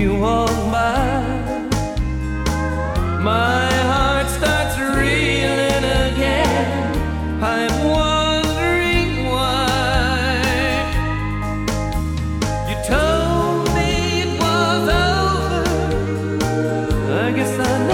you walk by, my heart starts reeling again. I'm wondering why. You told me it was over, I guess I know.